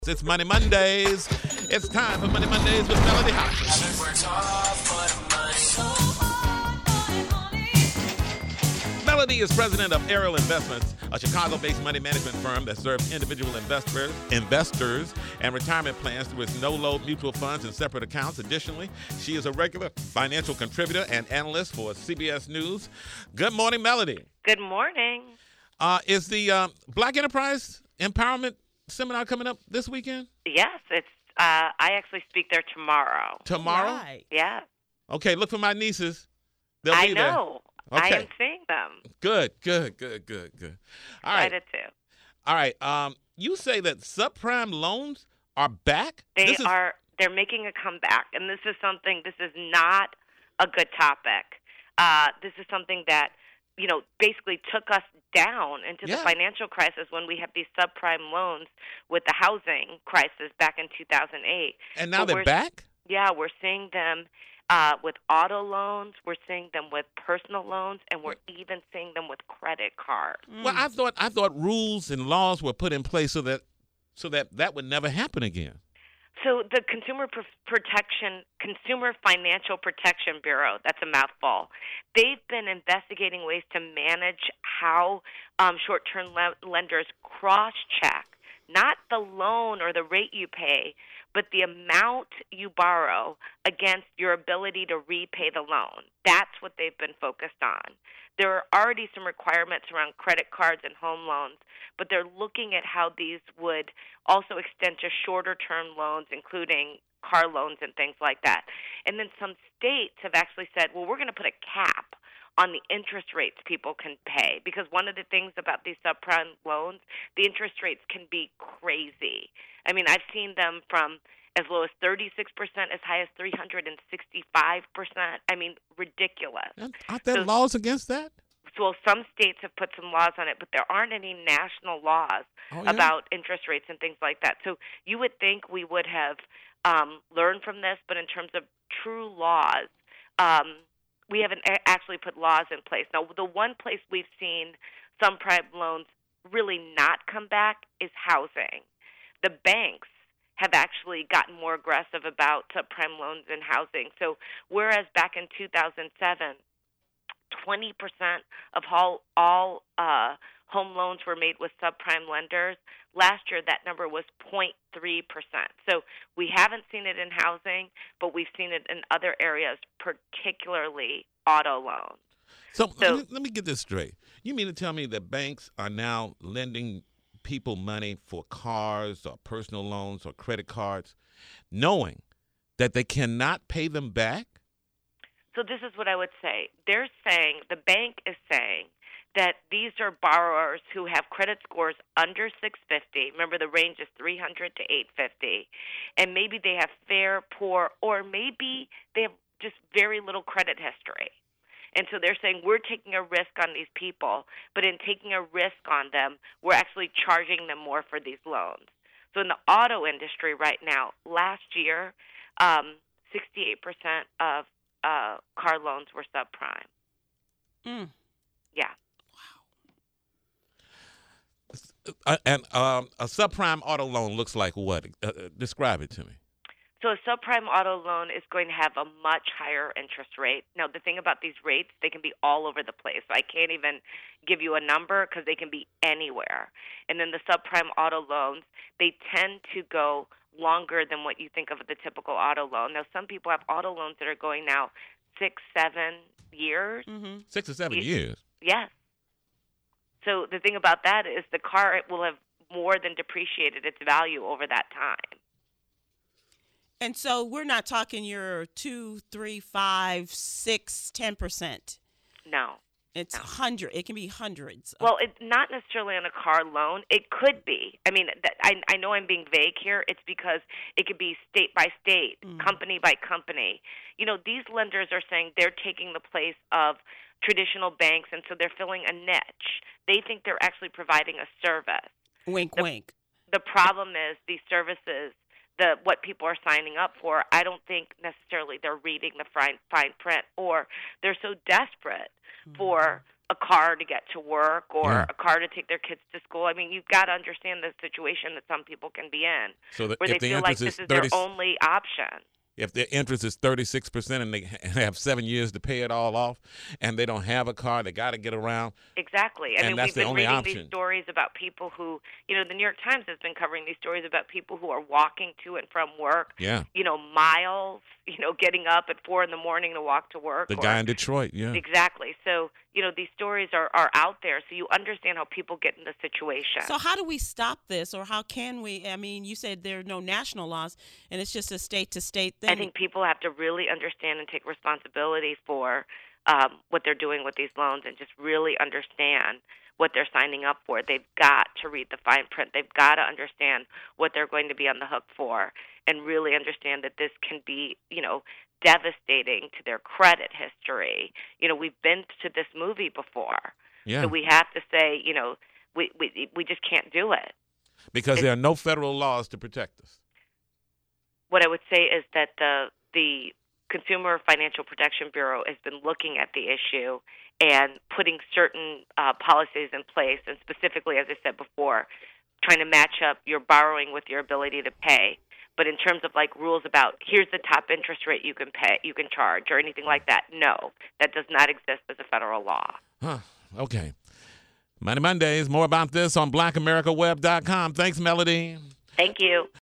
It's Money Mondays. It's time for Money Mondays with Melody Hopkins. Melody is president of Ariel Investments, a Chicago-based money management firm that serves individual investors, and retirement plans through its no-load mutual funds and separate accounts. Additionally, she is a regular financial contributor and analyst for CBS News. Good morning, Melody. Good morning. Is the Black Enterprise Empowerment Seminar coming up this weekend? Yes, it's. I actually speak there tomorrow. Tomorrow? Right. Yeah. Okay, look for my nieces. They'll I be there. know. Okay. I am seeing them. Good. All right. Excited too. All right. You say that subprime loans are back? They're making a comeback, and this is not a good topic. This is something that, basically took us down into the financial crisis when we had these subprime loans with the housing crisis back in 2008. And now they're back? Yeah, we're seeing them with auto loans, we're seeing them with personal loans, and we're even seeing them with credit cards. Well, I thought rules and laws were put in place so that would never happen again. So the Consumer Financial Protection Bureau, that's a mouthful, they've been investigating ways to manage how short-term lenders cross-check not the loan or the rate you pay, but the amount you borrow against your ability to repay the loan. That's what they've been focused on. There are already some requirements around credit cards and home loans, but they're looking at how these would also extend to shorter-term loans, including car loans and things like that. And then some states have actually said, well, we're going to put a cap on the interest rates people can pay, because one of the things about these subprime loans, the interest rates can be crazy. I mean, I've seen them from as low as 36%, as high as 365%. I mean, ridiculous. Aren't there laws against that? Well, some states have put some laws on it, but there aren't any national laws about interest rates and things like that. So you would think we would have learned from this, but in terms of true laws, we haven't actually put laws in place. Now, the one place we've seen some prime loans really not come back is housing. The banks have actually gotten more aggressive about subprime loans in housing. So whereas back in 2007, 20% of all home loans were made with subprime lenders, last year that number was 0.3%. So we haven't seen it in housing, but we've seen it in other areas, particularly auto loans. So let me get this straight. You mean to tell me that banks are now lending people money for cars or personal loans or credit cards, knowing that they cannot pay them back? So this is what I would say. The bank is saying that these are borrowers who have credit scores under 650. Remember, the range is 300 to 850. And maybe they have fair, poor, or maybe they have just very little credit history. And so they're saying we're taking a risk on these people, but in taking a risk on them, we're actually charging them more for these loans. So in the auto industry right now, last year, 68% of car loans were subprime. Yeah. Wow. And a subprime auto loan looks like what? Describe it to me. So a subprime auto loan is going to have a much higher interest rate. Now, the thing about these rates, they can be all over the place. I can't even give you a number because they can be anywhere. And then the subprime auto loans, they tend to go longer than what you think of the typical auto loan. Now, some people have auto loans that are going now 6, 7 years. Mm-hmm. 6 or 7 years? Yes. So the thing about that is the car will have more than depreciated its value over that time. And so we're not talking your 2, 3, 5, 6, 10%. No. It's hundred. It can be hundreds. Well, it's not necessarily on a car loan. It could be. I mean, I know I'm being vague here. It's because it could be state by state, company by company. These lenders are saying they're taking the place of traditional banks, and so they're filling a niche. They think they're actually providing a service. Wink, wink. The problem is these services, what people are signing up for, I don't think necessarily they're reading the fine print, or they're so desperate for a car to get to work or Yeah. a car to take their kids to school. I mean, you've got to understand the situation that some people can be in, So that where they if the feel like interest this is is their only option. if their interest is 36% and they have 7 years to pay it all off, and they don't have a car, they got to get around. Exactly. I And mean, that's we've the been only reading option. these stories about people who, the New York Times has been covering these stories about people who are walking to and from work, Yeah. Miles, getting up at 4 in the morning to walk to work. The guy in Detroit, yeah. Exactly. So, these stories are out there, so you understand how people get in the situation. So how do we stop this, or how can we? I mean, you said there are no national laws, and it's just a state-to-state thing. I think people have to really understand and take responsibility for what they're doing with these loans and just really understand what they're signing up for. They've got to read the fine print. They've got to understand what they're going to be on the hook for and really understand that this can be, devastating to their credit history. We've been to this movie before. Yeah. So we have to say, we just can't do it. Because there are no federal laws to protect us. What I would say is that the Consumer Financial Protection Bureau has been looking at the issue and putting certain policies in place, and specifically, as I said before, trying to match up your borrowing with your ability to pay. But in terms of like rules about here's the top interest rate you can charge, or anything like that, no, that does not exist as a federal law. Huh. Okay. Money Mondays. More about this on BlackAmericaWeb.com. Thanks, Melody. Thank you.